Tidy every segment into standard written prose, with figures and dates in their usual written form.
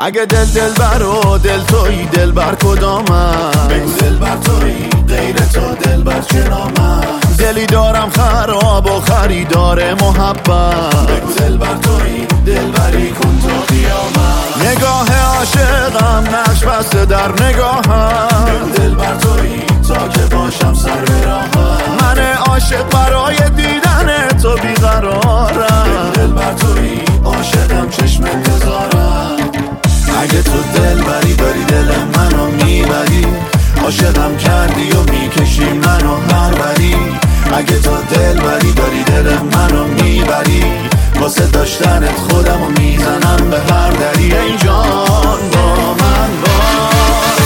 اگه دل بر و دل تویی دل بر کدامم؟ بگو دل بر تویی غیر تو دل بر چه نامم؟ دلی دارم خراب و خریدار محبت. بگو دل بر تویی دل بری کن تو قیامت. نگاه عاشقم نقش بسته در نگاهم. بگو دل بر تویی تا که باشم سر به راهم. من عاشق برای دیدن تو بیقرارم. بگو دل بر تویی عاشقم چشم انتظارم. اگه تو دل بری داری دل منو میبری، عاشقم کردی و میکشی منو هر بری. اگه تو دل بری داری دل منو میبری، واسه داشتنت خودمو میزنم به هر دری. ای جان با من باش.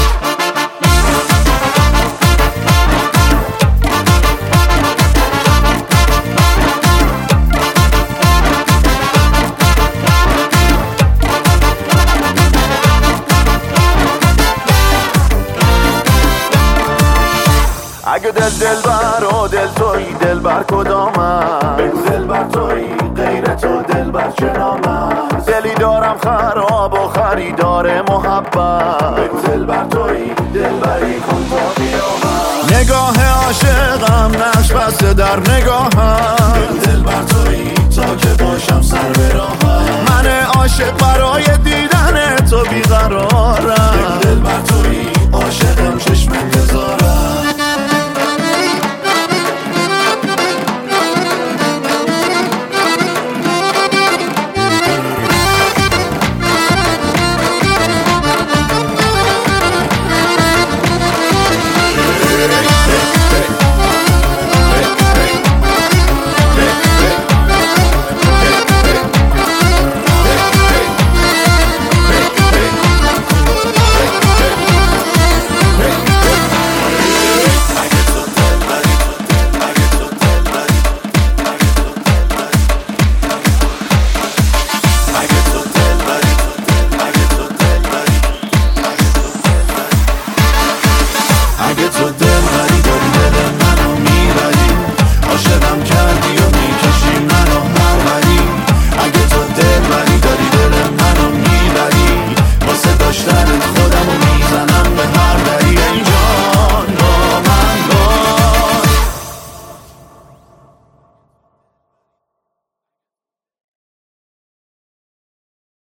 اگه دل بر و دل تویی دل بر کدامم؟ بگو دل بر تویی غیر تو دل بر چه نامم؟ دلی دارم خراب و خریدار محبت. بگو دل بر تویی دل بری کن تا قیامت. نگاه عاشقم نقش بسته در نگاهم. بگو دل بر تویی تا که باشم سر به راهم. من عاشق برای دیدن تو بیقرارم. بگو دل بر تویی عاشقم چشم